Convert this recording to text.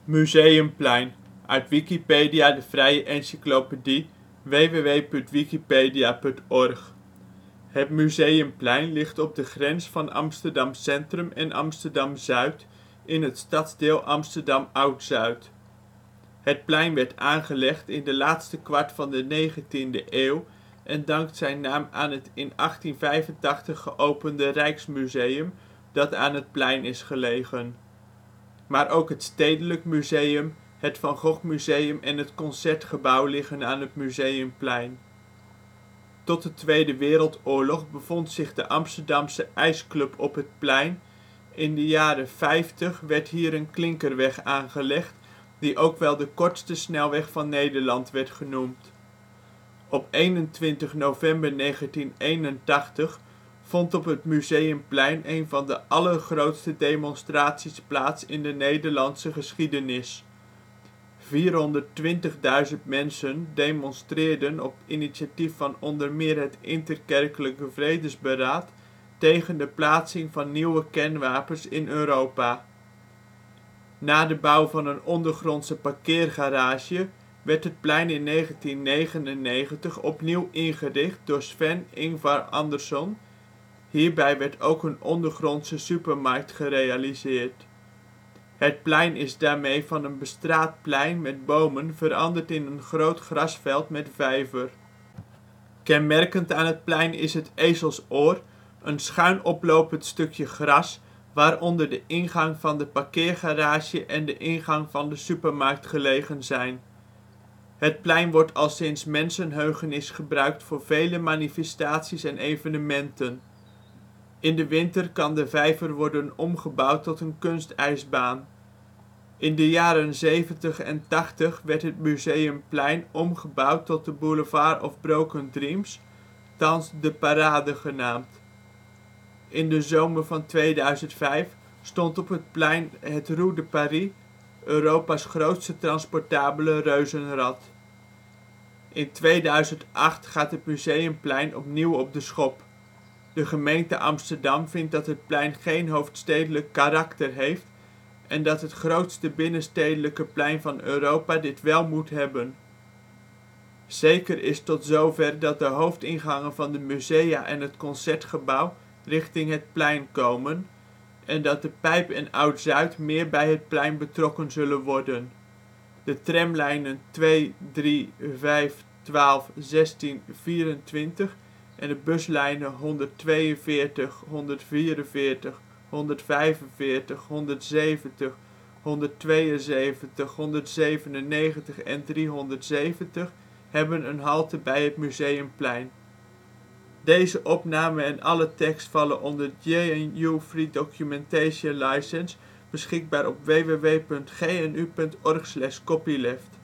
Museumplein, uit Wikipedia, de vrije encyclopedie. www.wikipedia.org. Het Museumplein ligt op de grens van Amsterdam Centrum en Amsterdam Zuid in het stadsdeel Amsterdam Oud-Zuid. Het plein werd aangelegd in de laatste kwart van de 19e eeuw en dankt zijn naam aan het in 1885 geopende Rijksmuseum dat aan het plein is gelegen. Maar ook het Stedelijk Museum, het Van Gogh Museum en het Concertgebouw liggen aan het Museumplein. Tot de Tweede Wereldoorlog bevond zich de Amsterdamse IJsclub op het plein. In de jaren ' 50 werd hier een klinkerweg aangelegd, die ook wel de kortste snelweg van Nederland werd genoemd. Op 21 november 1981 vond op het Museumplein een van de allergrootste demonstraties plaats in de Nederlandse geschiedenis. 420.000 mensen demonstreerden op initiatief van onder meer het Interkerkelijke Vredesberaad tegen de plaatsing van nieuwe kernwapens in Europa. Na de bouw van een ondergrondse parkeergarage werd het plein in 1999 opnieuw ingericht door Sven Ingvar Andersson. Hierbij werd ook een ondergrondse supermarkt gerealiseerd. Het plein is daarmee van een bestraat plein met bomen veranderd in een groot grasveld met vijver. Kenmerkend aan het plein is het ezelsoor, een schuin oplopend stukje gras waaronder de ingang van de parkeergarage en de ingang van de supermarkt gelegen zijn. Het plein wordt al sinds mensenheugenis gebruikt voor vele manifestaties en evenementen. In de winter kan de vijver worden omgebouwd tot een kunstijsbaan. In de jaren ' 70 en ' 80 werd het Museumplein omgebouwd tot de Boulevard of Broken Dreams, thans De Parade genaamd. In de zomer van 2005 stond op het plein het Roue de Paris, Europa 's grootste transportabele reuzenrad. In 2008 gaat het Museumplein opnieuw op de schop. De gemeente Amsterdam vindt dat het plein geen hoofdstedelijk karakter heeft en dat het grootste binnenstedelijke plein van Europa dit wel moet hebben. Zeker is tot zover dat de hoofdingangen van de musea en het Concertgebouw richting het plein komen en dat de Pijp en Oud-Zuid meer bij het plein betrokken zullen worden. De tramlijnen 2, 3, 5, 12, 16, 24 en de buslijnen 142, 144, 145, 170, 172, 197 en 370 hebben een halte bij het Museumplein. Deze opname en alle tekst vallen onder JNU Free Documentation License, beschikbaar op www.gnu.org/copyleft